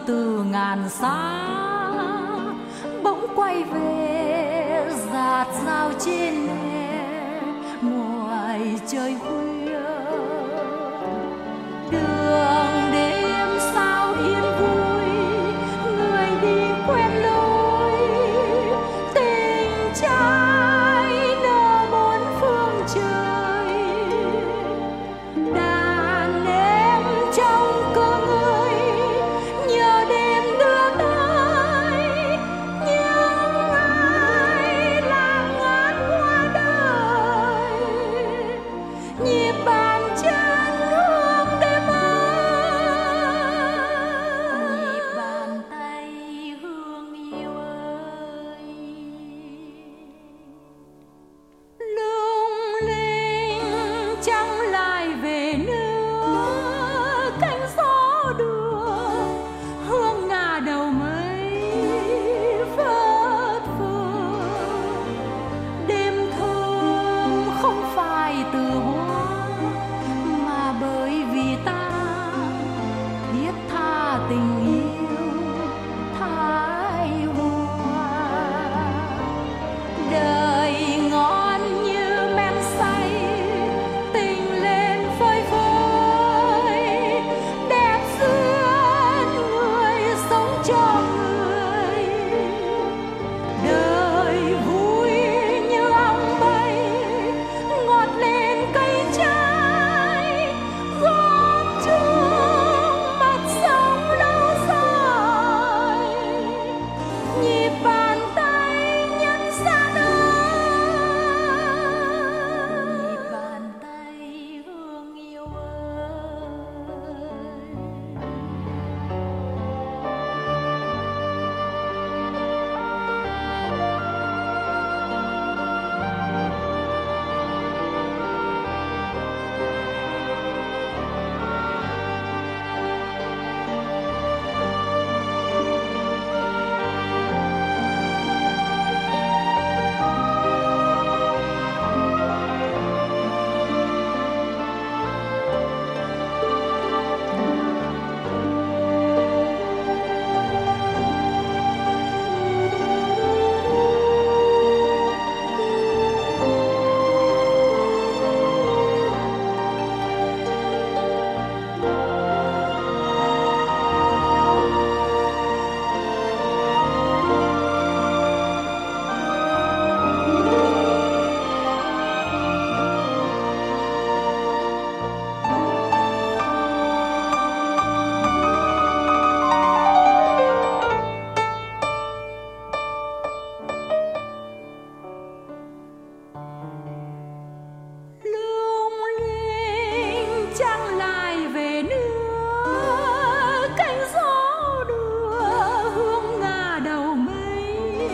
từ ngàn xa bỗng quay về dạt dao trên hè ngoài trời khuya. Đường đêm sao yên vui, người đi quen lối, tình trai nở bốn phương trời. Đàn em trong cơn ơi nhờ đêm đưa tới những ai là ngát hoa đời. Nhịp bàn chân hương đêm ơi, nhịp bàn tay hương yêu ơi. Lung linh trăng lại về nữa, cánh gió đưa hương ngả đầu mây phất phơ. Đêm thơm không phải từ hoa mà bởi vì ta thiết tha tình yêu thái hoa. Đời ngon như men say, tình lên phơi phới, đẹp duyên người sống cho người. Đời vui như ong bay, ngọt lên cây trái, góp chung mặt sống lâu dài. Nhịp bàn tay nhân gian ơi, nhịp bàn tay hương yêu ơi. Lung linh trăng lại về nữa, cánh gió đưa hương ngả đầu mây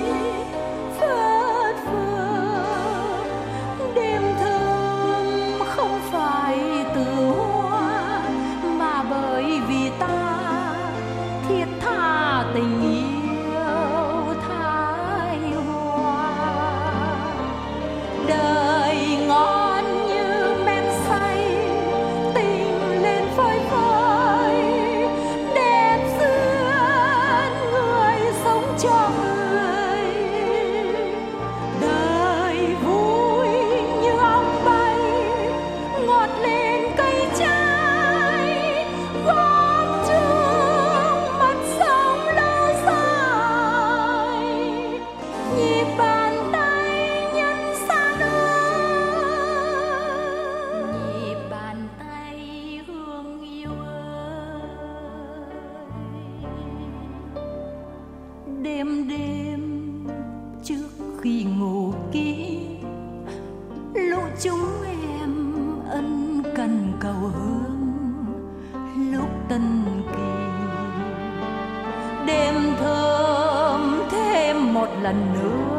phất phơ. Đêm thơm không phải từ hoa mà bởi vì ta thiết tha tình yêu thái hoa. Đời ngon như men say, tình lên phơi phới, đẹp duyên người sống cho người. Đời vui như ong bay, ngọt lên cây trái, góp chung mặt sống lâu dài. Nhịp bàn tay nhân gian ơi, nhịp bàn tay hương yêu ơi. Đêm đêm trước khi ngủ kỹ, lũ chúng em ân cần cầu hương lúc tân kỳ. Đêm thơm thêm một lần nữa,